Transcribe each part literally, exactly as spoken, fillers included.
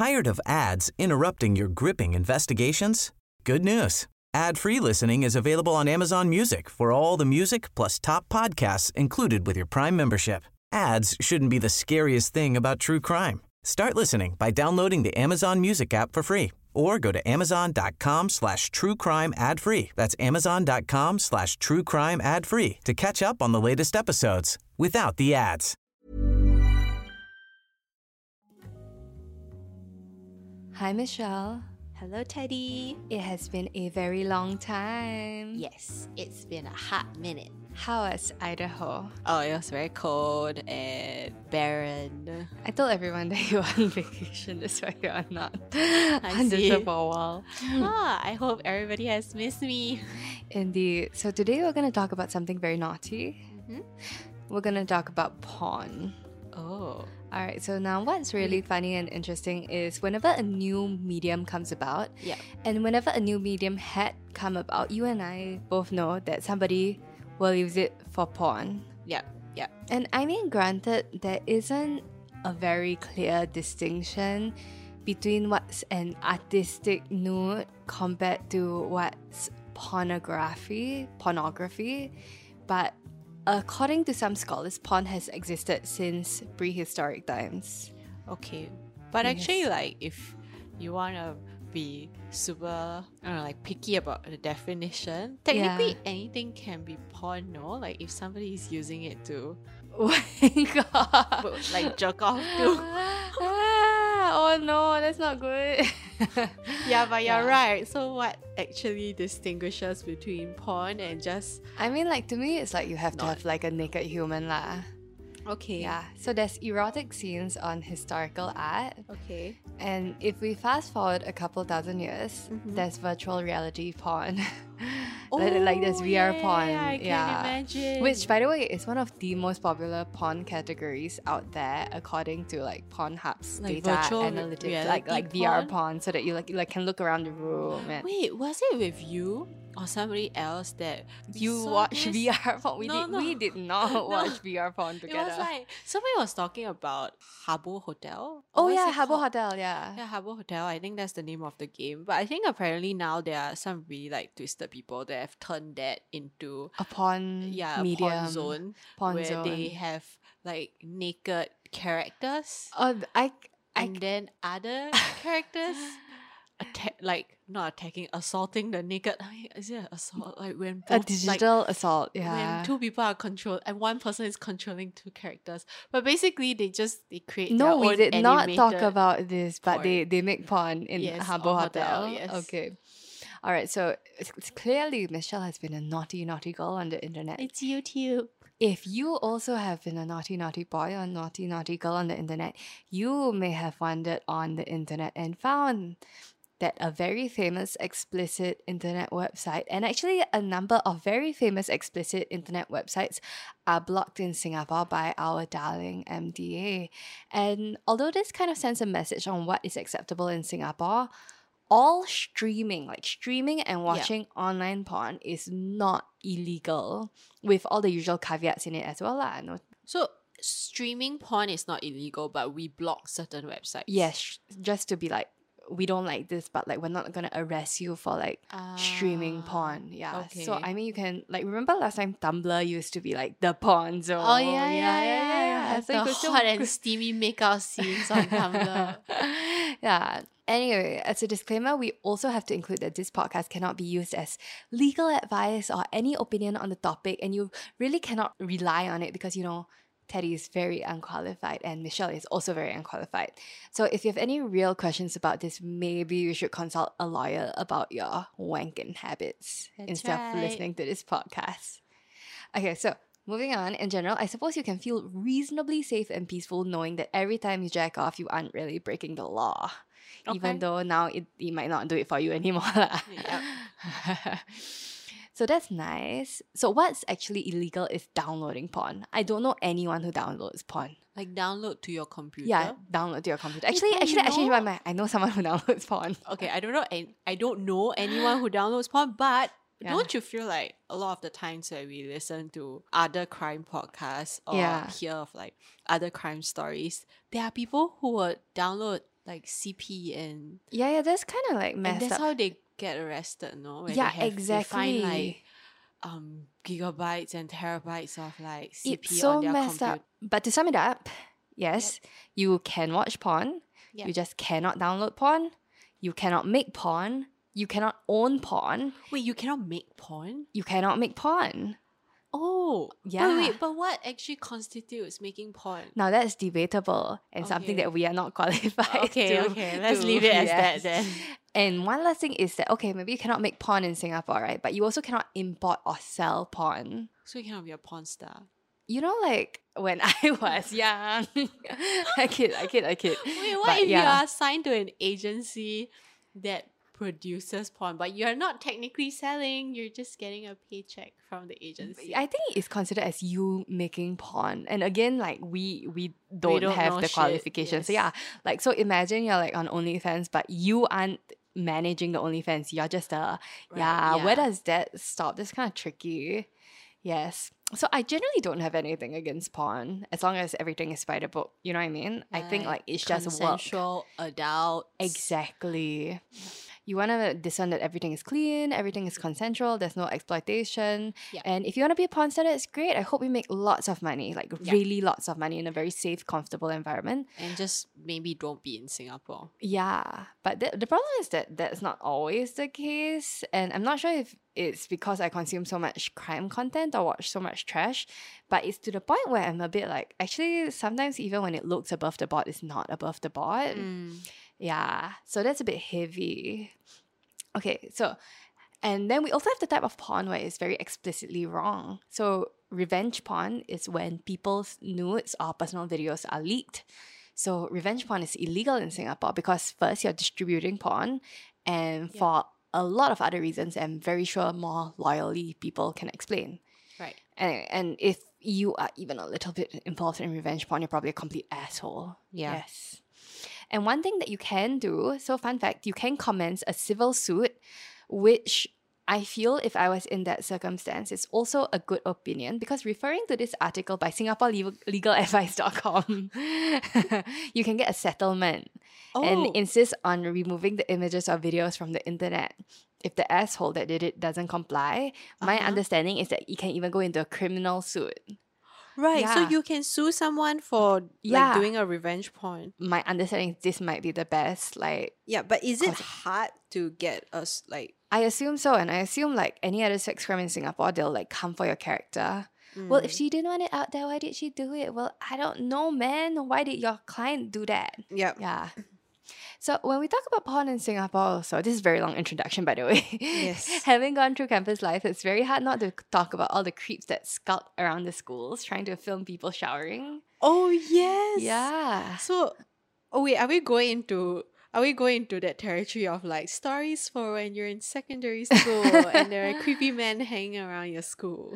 Tired of ads interrupting your gripping investigations? Good news. Ad-free listening is available on Amazon Music for all the music plus top podcasts included with your Prime membership. Ads shouldn't be the scariest thing about true crime. Start listening by downloading the Amazon Music app for free or go to amazon.com slash true crime ad free. That's amazon.com slash true crime ad free to catch up on the latest episodes without the ads. Hi, Michelle. Hello, Teddy. It has been a very long time. Yes, it's been a hot minute. How was Idaho? Oh, it was very cold and barren. I told everyone that you were on vacation, that's why you're not I on the see. show for a while. ah, I hope everybody has missed me. Indeed. So today we're going to talk about something very naughty. Mm-hmm. We're going to talk about porn. Oh. Alright, so now what's really funny and interesting is whenever a new medium comes about, Yeah. and whenever a new medium had come about, you and I both know that somebody will use it for porn. Yeah. Yeah. And I mean, granted, there isn't a very clear distinction between what's an artistic nude compared to what's pornography, pornography, but according to some scholars, porn has existed since prehistoric times. Okay. But Yes. actually, like, if you want to be super, I don't know, like, picky about the definition, technically Yeah. anything can be porn, no? Like, if somebody is using it to, Oh my god. like, jerk off to. Ah, oh no, that's not good. Yeah, but you're Yeah. right. So what actually distinguishes between porn and just I mean, like, to me, it's like you have to Not- have like a naked human lah. okay? Yeah. So there's erotic scenes on historical art. Okay. And if we fast forward a couple thousand years, Mhm. there's virtual reality porn. like, like there's V R yeah, porn. Yeah, I can imagine. Which, by the way, is one of the most popular porn categories out there, according to like Pornhub's Like data virtual analytics, reality like like V R porn? porn, so that you like you like can look around the room and Wait, was it with you or somebody else that we you saw watch this? V R porn. We No, did no. we did not watch V R porn It together. was like somebody was talking about Habbo Hotel. oh Or what's yeah, it Habbo called? Hotel, yeah. Yeah, Habbo Hotel. I think that's the name of the game. But I think apparently now there are some really like twisted people that have turned that into A porn yeah a medium. porn zone Porn where zone. they have like naked characters Oh, I I and then other characters attack like not attacking assaulting the naked I mean, is it assault like when a both, digital assault, like, yeah. when two people are control and one person is controlling two characters, but basically they just they create No, their we own did not talk animated- about this, but porn. they, they make porn in Yes, Habbo on Hotel. Hotel, yes. Okay. All right, so it's, it's clearly Michelle has been a naughty, naughty girl on the internet. It's YouTube. If you also have been a naughty, naughty boy or naughty, naughty girl on the internet, you may have wandered on the internet and found that a very famous explicit internet website, and actually a number of very famous explicit internet websites, are blocked in Singapore by our darling M D A. And although this kind of sends a message on what is acceptable in Singapore, all streaming, like streaming and watching online porn is not illegal, with all the usual caveats in it as well. lah. No, So streaming porn is not illegal, but we block certain websites. yes, just to be like, we don't like this, but like we're not gonna arrest you for like streaming Ah, porn. Yeah. So okay. I mean, you can like remember last time Tumblr used to be like the porn zone. Oh yeah, yeah, yeah, yeah. So you the could still hot and steamy makeout scenes on Tumblr. Yeah. Anyway, as a disclaimer, we also have to include that this podcast cannot be used as legal advice or any opinion on the topic, and you really cannot rely on it because, you know, Teddy is very unqualified and Michelle is also very unqualified. So if you have any real questions about this, maybe you should consult a lawyer about your wanking habits That's instead right. of listening to this podcast. Okay, so moving on, in general, I suppose you can feel reasonably safe and peaceful knowing that every time you jack off, you aren't really breaking the law. Even Okay. though now it, it might not do it for you anymore. lah. Yep. So that's nice. So what's actually illegal is downloading porn. I don't know anyone who downloads porn. Like download to your computer. Yeah, download to your computer. Actually, but you actually, actually, know- I, I know someone who downloads porn. Okay, I don't know. And I don't know anyone who downloads porn, but Yeah. don't you feel like a lot of the times when we listen to other crime podcasts or Yeah. hear of like other crime stories, there are people who would download like C P and Yeah, yeah, that's kind of like and messed that's up. how they get arrested, no? When Yeah, they have, They find exactly. like um gigabytes and terabytes of like C P It's so on their messed computer. up. But to sum it up, yes, you can watch porn. Yep. You just cannot download porn. You cannot make porn. You cannot own porn. Wait, you cannot make porn? You cannot make porn. Oh, Yeah. But wait, but what actually constitutes making porn? Now that's debatable and something Okay. that we are not qualified Okay, to. okay, let's to- leave it as that yes. then. And one last thing is that, okay, maybe you cannot make porn in Singapore, right? But you also cannot import or sell porn. So you cannot be a porn star. You know, like when I was young, I kid, I kid, I kid. Wait, what But if yeah. you are signed to an agency that produces porn, but you're not technically selling, you're just getting a paycheck from the agency? I think it's considered as you making porn. And again, like we we don't, don't have know the shit, qualifications. So yes. yeah, like so imagine you're like on OnlyFans, but you aren't managing the OnlyFans. You're just a yeah, Right, Where yeah. does that stop? That's kind of tricky. Yes. So I generally don't have anything against porn as long as everything is by the book. You know what I mean? I think like it's just work. consensual adults. Exactly. You want to discern that everything is clean, everything is consensual, there's no exploitation. Yeah. And if you want to be a porn star, that's great. I hope you make lots of money, like Yeah. really lots of money in a very safe, comfortable environment. And just maybe don't be in Singapore. Yeah. But the, the problem is that that's not always the case. And I'm not sure if it's because I consume so much crime content or watch so much trash, but it's to the point where I'm a bit like, actually, sometimes even when it looks above the board, it's not above the board. Yeah, so that's a bit heavy. Okay, so, and then we also have the type of porn where it's very explicitly wrong. So, revenge porn is when people's nudes or personal videos are leaked. So, revenge porn is illegal in Singapore because first, you're distributing porn, and for a lot of other reasons, I'm very sure more loyally people can explain. Right. And, and if you are even a little bit involved in revenge porn, you're probably a complete asshole. Yeah. Yes. And one thing that you can do, so fun fact, you can commence a civil suit, which I feel if I was in that circumstance, it's also a good opinion because referring to this article by Singapore Legal Advice dot com, you can get a settlement Oh. and insist on removing the images or videos from the internet. If the asshole that did it doesn't comply, my Uh-huh. understanding is that you can even go into a criminal suit. Right. So Yeah. you can sue someone for Yeah. like doing a revenge porn. My understanding is this might be the best, like, Yeah, but is it Cause- hard to get us like I assume so, and I assume like any other sex crime in Singapore, they'll like come for your character. Well, if she didn't want it out there, why did she do it? Well, I don't know, man. Why did your client do that? yeah. Yeah. So when we talk about porn in Singapore, so this is a very long introduction, by the way. Yes. Having gone through campus life, it's very hard not to talk about all the creeps that skulk around the schools trying to film people showering. Oh yes. Yeah. So oh wait, are we going into are we going into that territory of like stories for when you're in secondary school and there are creepy men hanging around your school?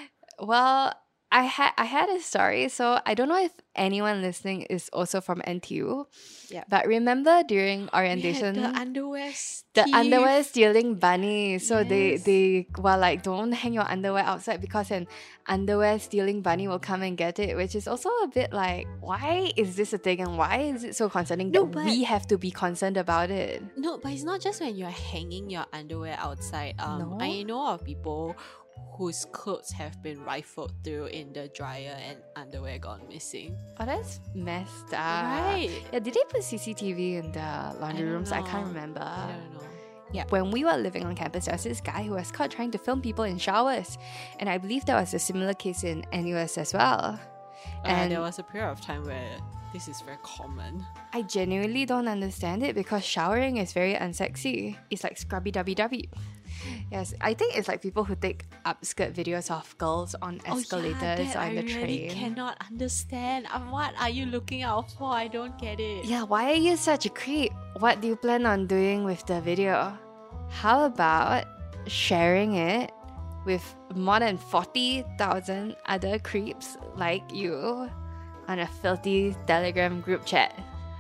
Well, I had I had a story, so I don't know if anyone listening is also from N T U. Yeah. But remember during We had orientation, the underwear the thief. underwear stealing bunny. So they Yes. they were like, don't hang your underwear outside because an underwear stealing bunny will come and get it, which is also a bit like, why is this a thing and why is it so concerning No, that but- we have to be concerned about it? No, but it's not just when you're hanging your underwear outside. Um, No? I know of people whose clothes have been rifled through in the dryer and underwear gone missing. Oh, that's messed up. Right. Yeah, did they put C C T V in the laundry don't rooms? I can't know. remember. I don't know. Yeah. When we were living on campus, there was this guy who was caught trying to film people in showers. And I believe there was a similar case in N U S as well. And And there was a period of time where this is very common. I genuinely don't understand it because showering is very unsexy. It's like scrubby dubby dubby. Yes, I think it's like people who take upskirt videos of girls on escalators oh, yeah, that or I in the really train. cannot understand. Um, what are you looking out for? I don't get it. Yeah, why are you such a creep? What do you plan on doing with the video? How about sharing it with more than forty thousand other creeps like you on a filthy Telegram group chat?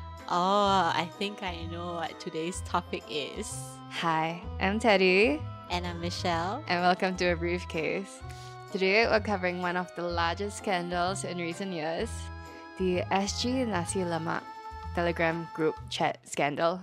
Oh, I think I know what today's topic is. Hi, I'm Teddy, And I'm Michelle. and welcome to A Briefcase. Today we're covering one of the largest scandals in recent years, the S G Nasi Lemak Telegram group chat scandal.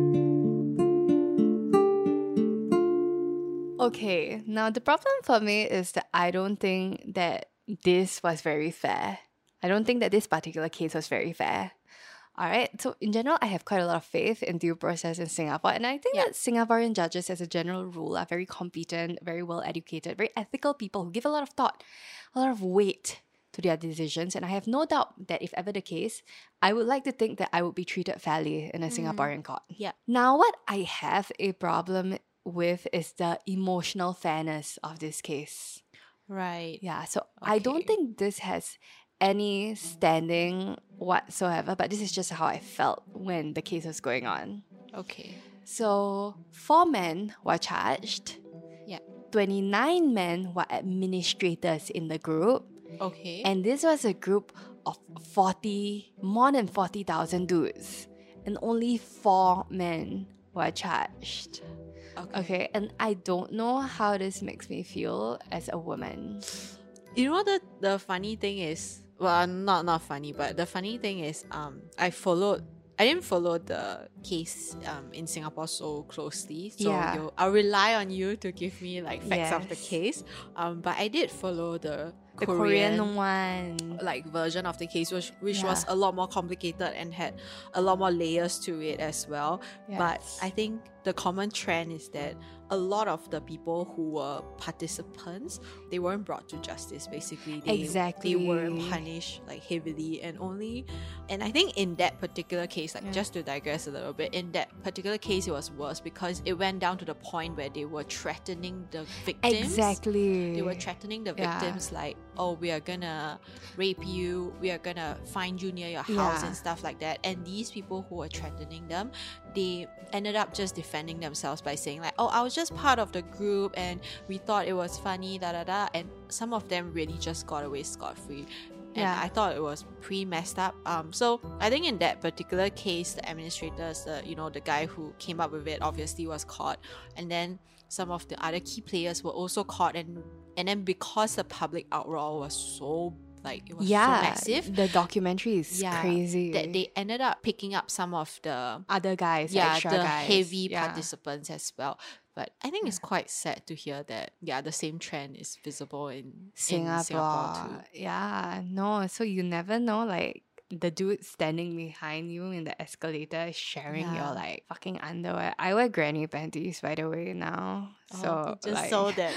Okay, now the problem for me is that I don't think that this was very fair. I don't think that this particular case was very fair. All right, so in general, I have quite a lot of faith in due process in Singapore, and I think Yeah. that Singaporean judges, as a general rule, are very competent, very well educated, very ethical people who give a lot of thought, a lot of weight to their decisions. And I have no doubt that if ever the case, I would like to think that I would be treated fairly in a Singaporean court. Yeah. Now, what I have a problem with is the emotional fairness of this case. Right. Yeah, so I don't Okay. think this has any standing whatsoever, but this is just how I felt when the case was going on. Okay. So, four men were charged, Yeah. twenty-nine men were administrators in the group, Okay. and this was a group of forty, more than forty thousand dudes, and only four men were charged. okay. Okay, and I don't know how this makes me feel as a woman. You know the the funny thing is, well, not not funny, but the funny thing is, um, I followed. I didn't follow the case um in Singapore so closely, so Yeah. you, I'll rely on you to give me like facts of the Yes. case. Um, but I did follow the The Korean, Korean one. like version of the case, which which Yeah. was a lot more complicated and had a lot more layers to it as well. But Yes. I think the common trend is that a lot of the people who were participants, they weren't brought to justice. Basically, they Exactly. they weren't punished like heavily, and only. And I think in that particular case, like Yeah. just to digress a little bit, in that particular case, it was worse because it went down to the point where they were threatening the victims. Exactly. They were threatening the Yeah. victims like, oh, we are gonna rape you, we are gonna find you near your house Yeah. and stuff like that. And these people who were threatening them, they ended up just defending themselves by saying like, oh, I was just part of the group and we thought it was funny, da da da. And some of them really just got away scot-free. And Yeah. I thought it was pretty messed up. Um, so I think in that particular case, the administrators, the you know, the guy who came up with it obviously was caught, and then some of the other key players were also caught, and and then because the public outroar was so like it was yeah, so massive, the documentary is yeah, crazy. that they ended up picking up some of the Other guys, yeah extra the guys. heavy yeah. participants as well. But I think it's quite sad to hear that yeah the same trend is visible in Singapore. in Singapore too. Yeah, no, so you never know, like the dude standing behind you in the escalator sharing Yeah. your like fucking underwear. I wear granny panties by the way now. So Oh, just like, so that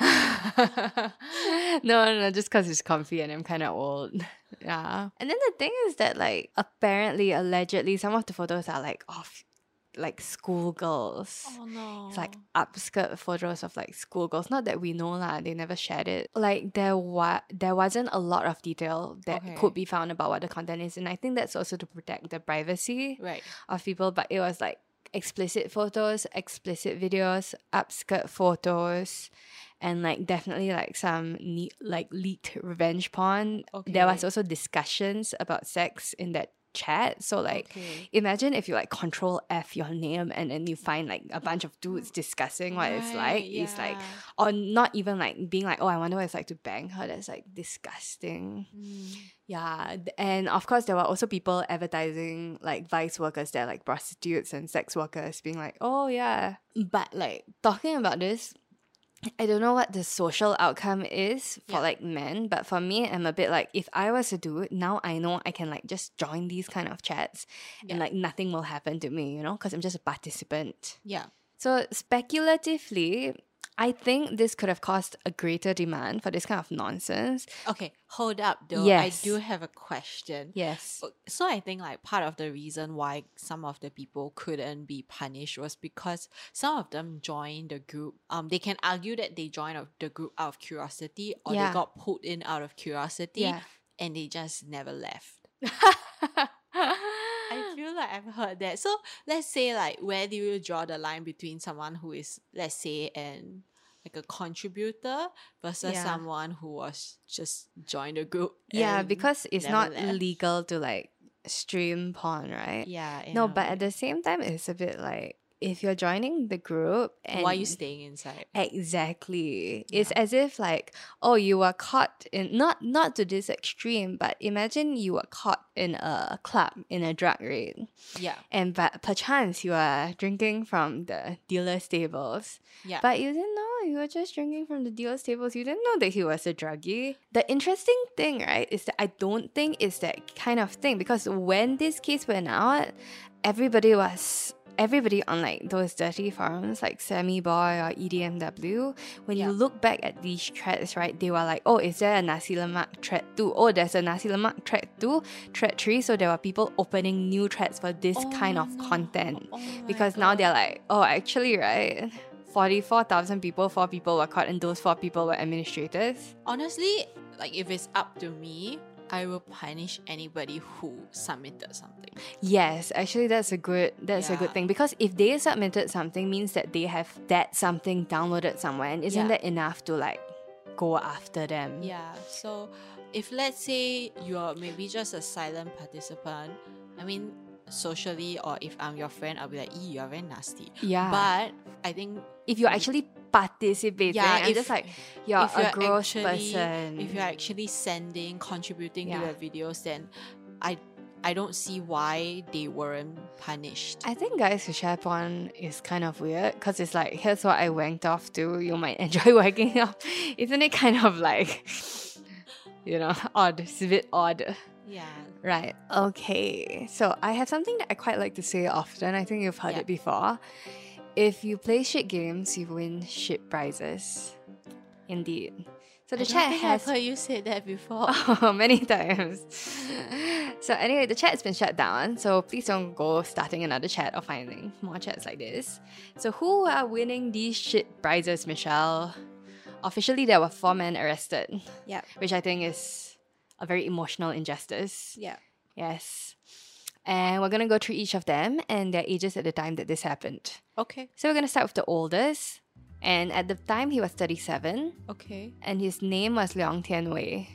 they no, no, no, just because it's comfy and I'm kind of old. Yeah. And then the thing is that like apparently, allegedly, some of the photos are like of like schoolgirls. oh no, It's like upskirt photos of like schoolgirls. Not that we know lah, they never shared it. Like there wa- there wasn't a lot of detail that Okay. could be found about what the content is. And I think that's also to protect the privacy right. of people. But it was like explicit photos, explicit videos, upskirt photos, and like definitely like some ne- like leaked revenge porn. There was Okay. also discussions about sex in that chat. So like Okay. imagine if you like control F your name and then you find like a bunch of dudes discussing what it's like. Right, It's like, yeah. or not even like being like, oh, I wonder what it's like to bang her. That's like disgusting. Mm. Yeah. th- And of course, there were also people advertising like vice workers that are like prostitutes and sex workers being like, oh, yeah. But like talking about this, I don't know what the social outcome is for Yeah. like men, but for me, I'm a bit like, if I was a dude, now I know I can like just join these kind of chats Yeah. and like nothing will happen to me, you know, because I'm just a participant. Yeah. So speculatively, I think this could have caused a greater demand for this kind of nonsense. Okay, hold up though. Yes. I do have a question. Yes. So I think like part of the reason why some of the people couldn't be punished was because some of them joined the group. Um, they can argue that they joined of the group out of curiosity, or Yeah. they got pulled in out of curiosity, Yeah. and they just never left. I feel like I've heard that. So let's say like where do you draw the line between someone who is, let's say, an like a contributor versus Yeah. someone who was just joined the group? Yeah, and because it's never not left? legal to like stream porn, right? Yeah. in No, a but way. at the same time, it's a bit like if you're joining the group and Why are you staying inside? exactly, it's as if like, oh, you were caught in not not to this extreme, but imagine you were caught in a club in a drug raid, Yeah. and but perchance you are drinking from the dealer's tables. Yeah. But you didn't know you were just drinking from the dealer's tables. You didn't know that he was a druggie. The interesting thing, right, is that I don't think it's that kind of thing, because when this case went out, everybody was everybody on like those dirty forums like Sammy Boy or E D M W, when Yeah. you look back at these threads, right, they were like, oh, is there a Nasi Lemak thread two? Oh, there's a Nasi Lemak thread two, thread three. So there were people opening new threads for this Oh kind of no. content. Oh my Because now God. they're like, oh, actually, right, forty-four thousand people, four people were caught, and those four people were administrators. Honestly, like if it's up to me, I will punish anybody who submitted something. Yes, actually that's a good that's a good Yeah. thing, because if they submitted something means that they have that something downloaded somewhere, and isn't Yeah. that enough to like go after them? Yeah. So if let's say you're maybe just a silent participant, I mean socially, or if I'm your friend, I'll be like, "Ee, you're very nasty." Yeah. But I think if you're actually participating, Yeah, I'm if- just like, you're if a you're gross actually, person. if you're actually sending, contributing Yeah. to the videos, then I I don't see why they weren't punished. I think guys who share porn is kind of weird, because it's like, here's what I wanked off to, you might enjoy wanking off. Isn't it kind of like, you know, odd? It's a bit odd. Yeah. Right. Okay. So I have something that I quite like to say often. I think you've heard Yeah. it before. If you play shit games, you win shit prizes. Indeed. So the I don't chat think has I've heard you say that before. many times. So anyway, the chat's been shut down. So please don't go starting another chat or finding more chats like this. So who are winning these shit prizes, Michelle? Officially, there were four men arrested, Yeah. which I think is a very emotional injustice. Yeah. Yes. And we're going to go through each of them and their ages at the time that this happened. Okay. So we're going to start with the oldest. And at the time, he was thirty-seven. Okay. And his name was Leong Tian Wei.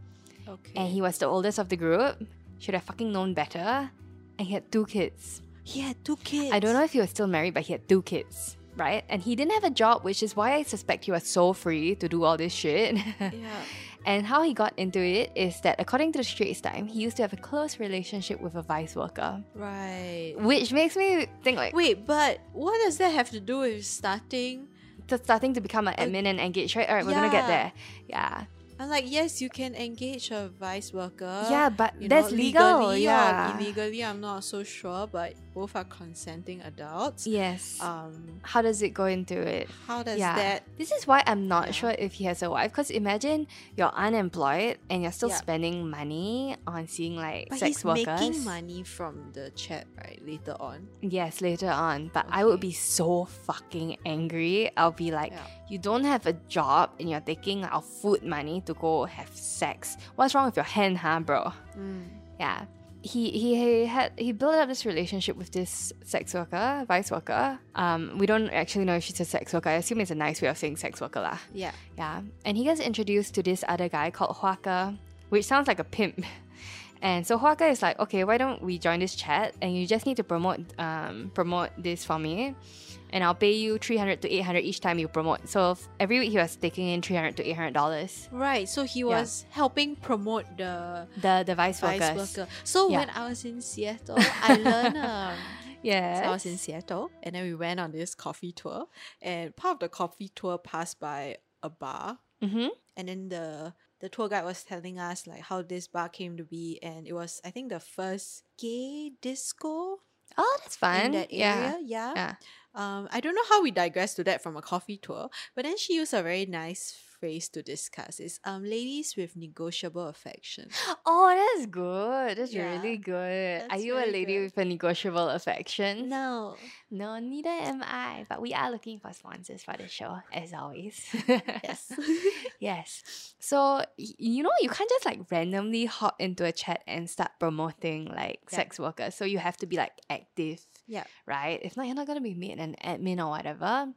Okay. And he was the oldest of the group. Should have fucking known better. And he had two kids. he had two kids. I don't know if he was still married, but he had two kids. Right? And he didn't have a job, which is why I suspect he was so free to do all this shit. Yeah. And how he got into it is that, according to the Straits Times, he used to have a close relationship with a vice worker. Right. Which makes me think like, Wait, but what does that have to do with starting? to starting to become an admin and engage, right? Alright, we're gonna get yeah. there. Yeah. I'm like, yes, you can engage a vice worker. Yeah, but you that's know, legal, legally yeah. or illegally, I'm not so sure, but both are consenting adults. Yes. Um, How does it go into it? how does yeah. that? This is why I'm not Yeah. sure if he has a wife. Because imagine you're unemployed and you're still Yeah. spending money on seeing like But sex he's workers. making money from the chat, right? Later on. Yes, later on. But I would Okay. be so fucking angry. I'll be like, Yeah. you don't have a job and you're taking our food money to go have sex. What's wrong with your hand, huh, bro? Mm. Yeah. He he had he built up this relationship with this sex worker, vice worker. Um, we don't actually know if she's a sex worker. I assume it's a nice way of saying sex worker lah. Yeah. Yeah. And he gets introduced to this other guy called Huaka, which sounds like a pimp. And so Huaka is like, okay, why don't we join this chat? And you just need to promote um promote this for me. And I'll pay you three hundred to eight hundred each time you promote. So f- every week he was taking in three hundred to eight hundred dollars. Right. So he was helping promote the The the vice vice workers. worker. So Yeah. when I was in Seattle, I learned. Um, Yeah. So I was in Seattle, and then we went on this coffee tour, and part of the coffee tour passed by a bar, Mm-hmm. and then the the tour guide was telling us like how this bar came to be, and it was I think the first gay disco Oh, that's fun. in that Yeah. area. Yeah. Yeah. Um, I don't know how we digressed to that from a coffee tour, but then she used a very nice phrase to discuss. It's um ladies with negotiable affection. Oh, that's good. That's Yeah. really good. Are That's you a very lady good. with a negotiable affection? No. No, neither am I. But we are looking for sponsors for the show, as always. Yes. Yes. So, y- you know, you can't just like randomly hop into a chat and start promoting like Yeah. sex workers. So, you have to be like active, Yeah. right? If not, you're not going to be made an admin or whatever.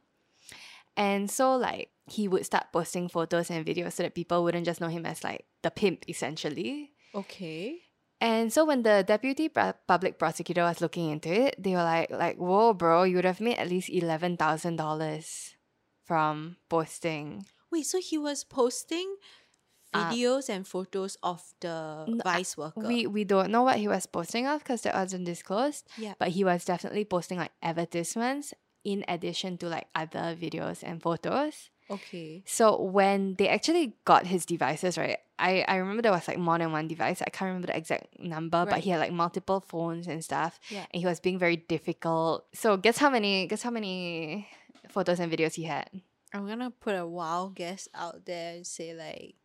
And so, like, he would start posting photos and videos so that people wouldn't just know him as like the pimp, essentially. Okay. And so when the deputy pro- public prosecutor was looking into it, they were like, like, whoa, bro, you would have made at least eleven thousand dollars from posting. Wait, so he was posting Uh, videos and photos of the N- vice worker. We we don't know what he was posting of because that wasn't disclosed. Yeah. But he was definitely posting like advertisements in addition to like other videos and photos. Okay. So when they actually got his devices, right? I, I remember there was like more than one device. I can't remember the exact number, but Right. he had like multiple phones and stuff. Yeah. And he was being very difficult. So guess how many guess how many photos and videos he had? I'm gonna put a wild guess out there and say like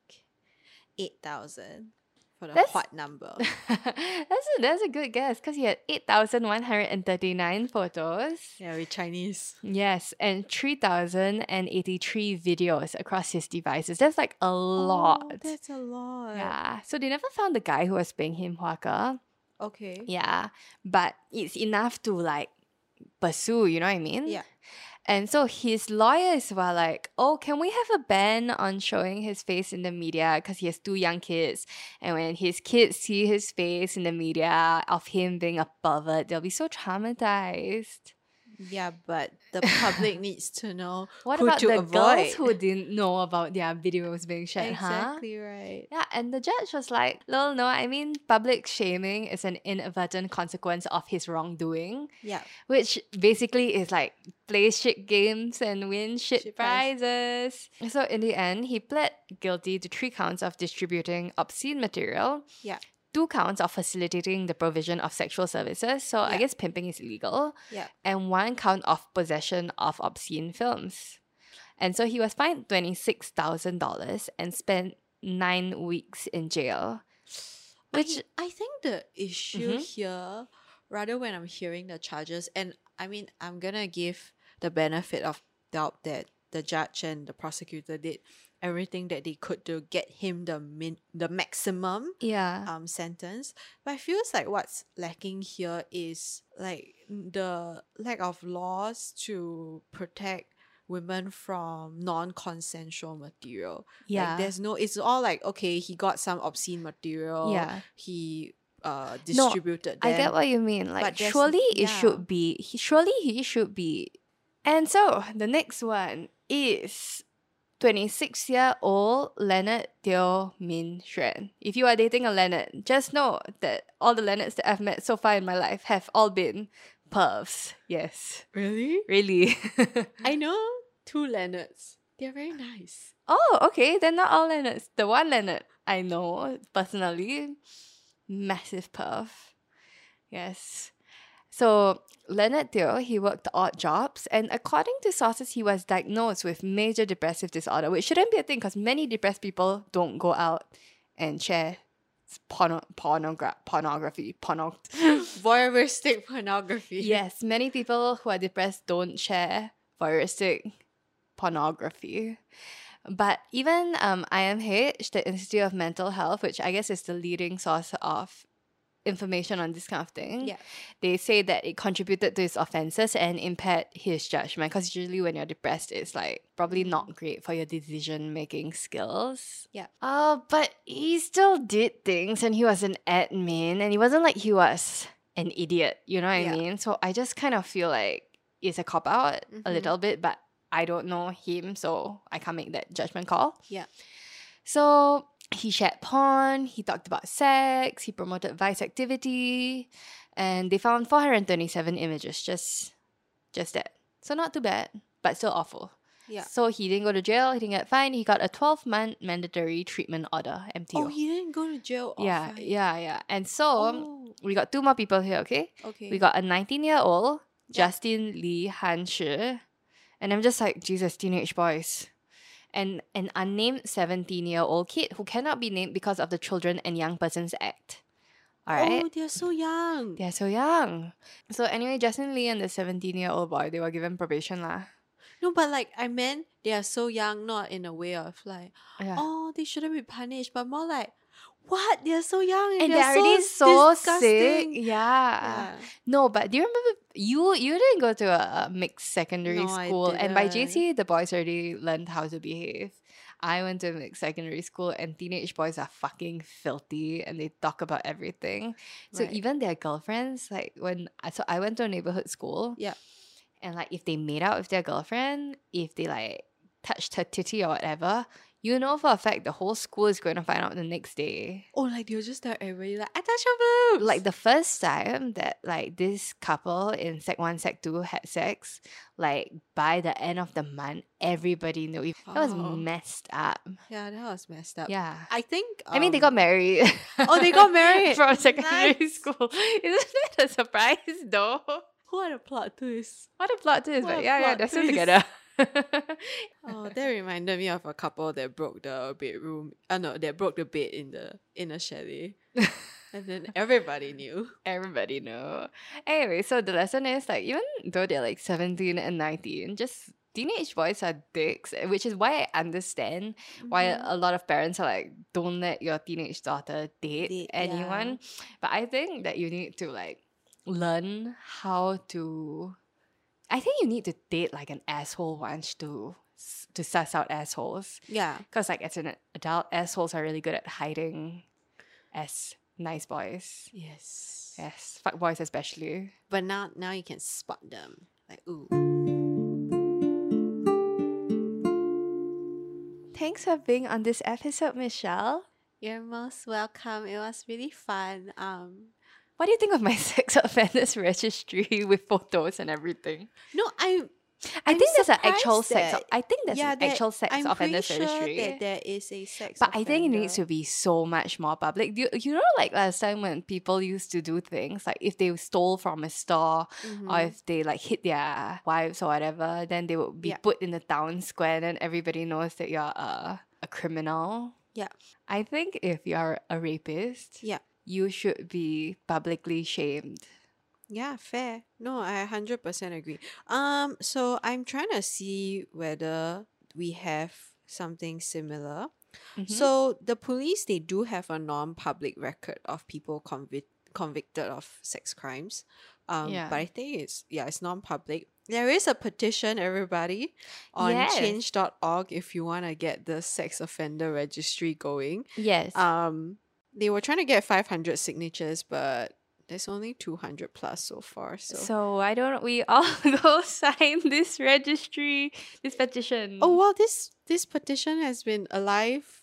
eight thousand for the That's- hot number. that's a that's a good guess because he had eight thousand one hundred and thirty nine photos. Yeah, we're Chinese. Yes, and three thousand eighty-three videos across his devices. That's like a lot. Oh, that's a lot. Yeah. So they never found the guy who was paying him huaka. Okay. Yeah. But it's enough to like pursue, you know what I mean? Yeah. And so his lawyers were like, oh, can we have a ban on showing his face in the media because he has two young kids. And when his kids see his face in the media of him being a pervert, they'll be so traumatized. Yeah, but the public needs to know What who about to the avoid. girls who didn't know about their videos being shared, huh? Exactly right. Yeah, and the judge was like, lol, no, I mean, public shaming is an inadvertent consequence of his wrongdoing, Yeah. which basically is like play shit games and win shit, Shit prize. prizes. So in the end, he pled guilty to three counts of distributing obscene material, Yeah. two counts of facilitating the provision of sexual services, so I Yeah. guess pimping is illegal, Yeah. and one count of possession of obscene films. And so he was fined twenty-six thousand dollars and spent nine weeks in jail. Which, I, I think the issue Mhm. here, rather when I'm hearing the charges, and I mean, I'm gonna give the benefit of doubt that the judge and the prosecutor did everything that they could to get him the min the maximum yeah. um sentence. But I feels like what's lacking here is like the lack of laws to protect women from non-consensual material. Yeah. Like there's no it's all like, okay, he got some obscene material. Yeah. He uh No, distributed I them. get what you mean. Like, but there's- surely it yeah. should be, he, surely he should be. And so the next one is twenty-six year old Leonard Teo Min Xuan. If you are dating a Leonard, just know that all the Leonards that I've met so far in my life have all been pervs. Yes. Really? Really. I know two Leonards. They're very nice. Oh, okay. They're not all Leonards. The one Leonard I know personally, massive perv. Yes. So Leonard Teo, he worked odd jobs, and according to sources, he was diagnosed with major depressive disorder, which shouldn't be a thing because many depressed people don't go out and share porno- pornogra- pornography. Porno- Voyeuristic pornography. yes, many people who are depressed don't share voyeuristic pornography. But even um, I M H, the Institute of Mental Health, which I guess is the leading source of information on this kind of thing, Yeah. they say that it contributed to his offenses and impaired his judgment. Because usually when you're depressed, it's like probably not great for your decision making skills. Yeah. Uh, but he still did things, and he was an admin, and it wasn't like he was an idiot. You know what Yeah. I mean? So I just kind of feel like it's a cop out a Mhm. little bit, but I don't know him, so I can't make that judgment call. Yeah. So he shared porn, he talked about sex, he promoted vice activity, and they found four hundred twenty-seven images, just just that. So not too bad, but still awful. Yeah. So he didn't go to jail, he didn't get fined, he got a twelve month mandatory treatment order, M T O. Oh, he didn't go to jail. or yeah, fine. yeah, yeah. And so Oh, we got two more people here, okay? okay. We got a nineteen year old, Yeah. Justin Lee Han Shi. And I'm just like, Jesus, teenage boys. And an unnamed seventeen year old kid who cannot be named because of the Children and Young Persons Act. Alright? Oh, they're so young. They're so young. So anyway, Justin Lee and the seventeen year old boy, they were given probation lah. No, but like I meant they are so young, not in a way of like, Yeah. oh, they shouldn't be punished, but more like, what? They're so young and, and they're, they're already so sick. disgusting. Yeah. Yeah. No, but do you remember you you didn't go to a, a mixed secondary No, I school, and by didn't. J C the boys already learned how to behave. I went to mixed secondary school, and teenage boys are fucking filthy and they talk about everything. So Right. even their girlfriends, like when I so I went to a neighborhood school, Yeah. and like if they made out with their girlfriend, if they like touched her titty or whatever, you know for a fact the whole school is going to find out the next day. Oh, like they'll just tell everybody like, I touched your boobs. Like the first time that like this couple in sec one, sec two had sex, like by the end of the month, everybody knew. That was Oh. messed up. yeah, that was messed up. Yeah. I think. I mean, they um, got married. Oh, they got married. from secondary Nice. school. Isn't that a surprise though? What a plot twist. What a plot twist! What But a yeah, yeah, plot they're still twist. together. Oh, that reminded me of a couple that broke the bedroom. Uh, no, that broke the bed in the in a chalet, and then everybody knew. Everybody know. Anyway, so the lesson is like even though they're like seventeen and nineteen, just teenage boys are dicks, eh, which is why I understand why Mhm. a lot of parents are like, don't let your teenage daughter date Date, anyone. But I think that you need to like learn how to. I think you need to date like an asshole once to s- to suss out assholes. Yeah. Because like as an adult, assholes are really good at hiding as nice boys. Yes. Yes, fuck boys especially. But now, now you can spot them. Like, ooh. Thanks for being on this episode, Michelle. You're most welcome. It was really fun. Um, What do you think of my sex offenders registry with photos and everything? no, I. I I'm think there's an actual surprised sex. that- I think there's yeah, an that- actual sex I'm offenders pretty sure registry. that there is a sex. But I think it needs offender. to be so much more public. Do you, you know, like last time when people used to do things, like if they stole from a store Mhm. or if they like hit their wives or whatever, then they would be Yeah. put in the town square and then everybody knows that you're a, a criminal. Yeah. I think if you're a rapist, Yeah. you should be publicly shamed. Yeah, fair. No, I one hundred percent agree. Um, so I'm trying to see whether we have something similar. Mhm. So the police, they do have a non-public record of people convic- convicted of sex crimes. Um, Yeah. but I think it's yeah, it's non-public. There is a petition, everybody, on Yes. change dot org if you want to get the sex offender registry going. Yes. Um, they were trying to get five hundred signatures, but there's only two hundred plus so far. So, so why don't we all go sign this registry, this petition? oh well, this this petition has been alive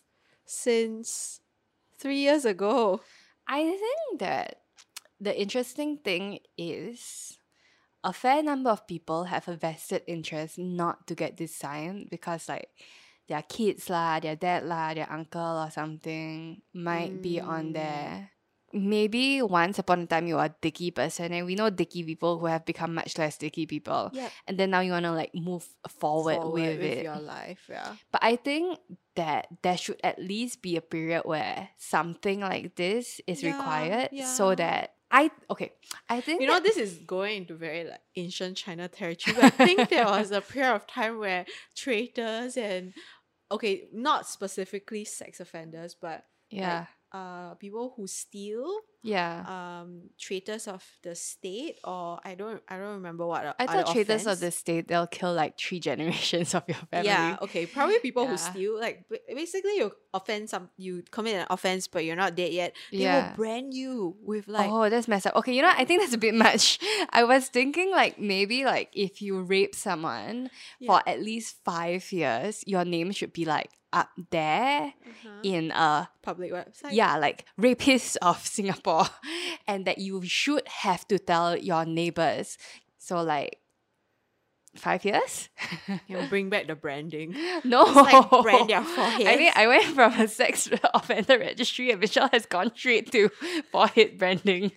since three years ago. I think that the interesting thing is a fair number of people have a vested interest not to get this signed because like their kids lah, their dad lah, their uncle or something might be on Mm. there. Maybe once upon a time you are a dicky person, and we know dicky people who have become much less dicky people. Yep. And then now you wanna like move forward, with, it. your life, yeah. But I think that there should at least be a period where something like this is Yeah, required so yeah. that I okay. I think You know, that- this is going into very like ancient China territory. But I think there was a period of time where traitors and okay, not specifically sex offenders, but yeah. like, uh, people who steal, yeah. um, traitors of the state, or I don't, I don't remember what. I thought other traitors of offense. the state, they'll kill like three generations of your family. Yeah, okay. Probably people who Yeah. steal, like ba- basically you offend some, you commit an offense, but you're not dead yet. They Yeah. will brand you with like, oh, that's messed up. Okay, you know, what? I think that's a bit much. I was thinking like maybe like if you rape someone for at least five years, your name should be like up there uh-huh, in a public website. yeah, like rapists of Singapore, and that you should have to tell your neighbors. So like five years? You know, bring back the branding. No, It's like brand their I mean, foreheads. I went from a sex offender registry, and Michelle has gone straight to forehead branding.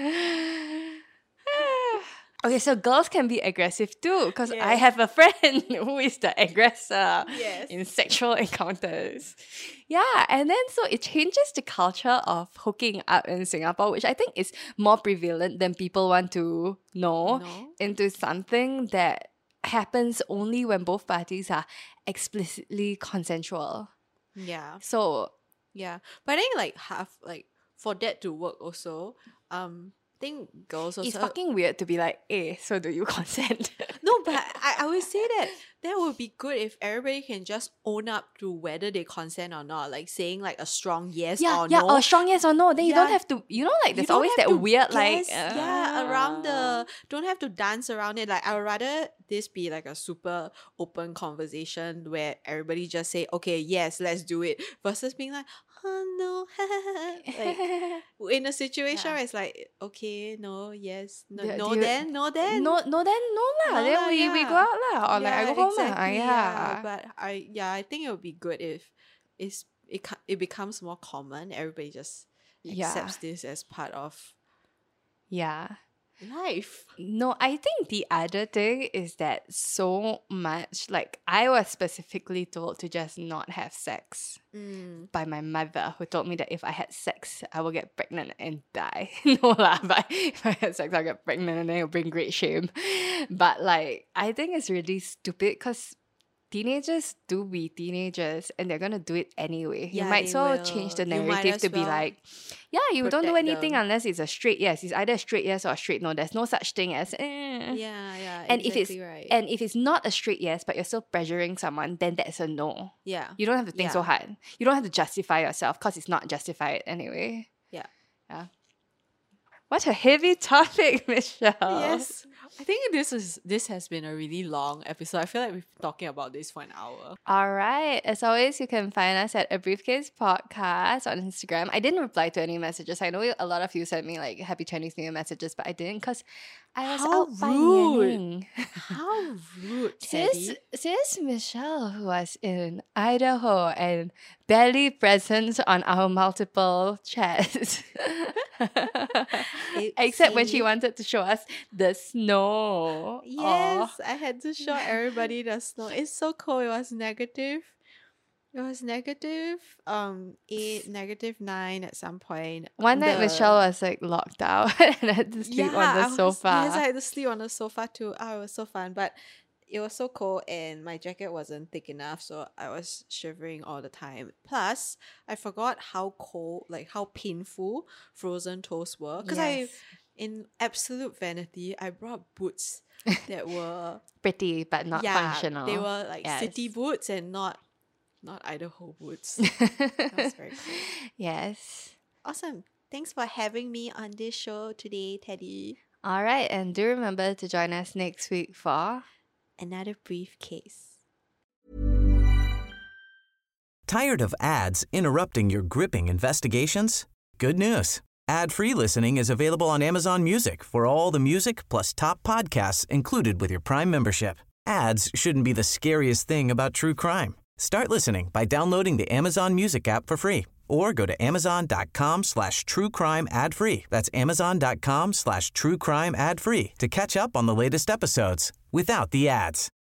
Okay, so girls can be aggressive too, because I Yes. have a friend who is the aggressor Yes. in sexual encounters. Yeah, and then so it changes the culture of hooking up in Singapore, which I think is more prevalent than people want to know, No. into something that happens only when both parties are explicitly consensual. Yeah. So Yeah. But I think like half like for that to work also, um I think girls also it's fucking weird to be like, eh, so do you consent? No, but I, I always say that that would be good if everybody can just own up to whether they consent or not, like saying like a strong yes Yeah, or yeah, no. a strong yes or no. Then you don't Yeah. have to, you know, like You there's don't always have that to weird, like, guess, yeah, around uh, the, don't have to dance around it. Like, I would rather this be like a super open conversation where everybody just say, okay, yes, let's do it, versus being like, oh no, like in a situation Yeah. where it's like, okay, no, yes, no, Do- no do you- then, no then. no, no, then no lah. No then lah, we, we yeah. go out lah, or like I Yeah, go home lah. exactly, Yeah. But I yeah, I think it would be good if it's it ca- it becomes more common. Everybody just Yeah. accepts this as part of Yeah. life. No, I think the other thing is that so much, like, I was specifically told to just not have sex Mm. by my mother, who told me that if I had sex, I will get pregnant and die. No lah, but if I had sex, I'll get pregnant and then it'll bring great shame. But like, I think it's really stupid because teenagers do be teenagers and they're gonna do it anyway. You Yeah, might they so change the will. You might narrative as to be well like, yeah, you don't do protect anything them. unless it's a straight yes. It's either a straight yes or a straight no. There's no such thing as eh. Yeah, yeah, And if it's exactly right. and if it's not a straight yes, but you're still pressuring someone, then that's a no. yeah, You don't have to think so Yeah. hard. You don't have to justify yourself because it's not justified anyway. yeah. Yeah. What a heavy topic, Michelle. Yes, I think this is this has been a really long episode. I feel like we've been talking about this for an hour. All right. As always, you can find us at A Briefcase Podcast on Instagram. I didn't reply to any messages. I know a lot of you sent me like Happy Chinese New Year messages, but I didn't because I was How out rude. banyaning. How rude, Sis, Teddy. sis Michelle, who was in Idaho and barely present on our multiple chats. Except when she Oopsie. wanted to show us the snow. Yes, I had to show everybody the snow. It's so cold. It was negative. It was negative, um, eight, negative nine at some point. One night The- Michelle was like locked out and had to sleep on I the was- sofa. Yes, I had to sleep on the sofa too. Oh, it was so fun, but it was so cold and my jacket wasn't thick enough, so I was shivering all the time. Plus, I forgot how cold, like how painful frozen toast were. Because Yes. I, in absolute vanity, I brought boots that were Pretty but not yeah, functional. they were like Yes. city boots and not not Idaho boots. That was very cool. Yes. Awesome. Thanks for having me on this show today, Teddy. All right, and do remember to join us next week for Another briefcase. Tired of ads interrupting your gripping investigations? Good news. Ad-free listening is available on Amazon Music for all the music plus top podcasts included with your Prime membership. Ads shouldn't be the scariest thing about true crime. Start listening by downloading the Amazon Music app for free or go to amazon.com slash true crime ad free. That's amazon.com slash true crime ad free to catch up on the latest episodes without the ads.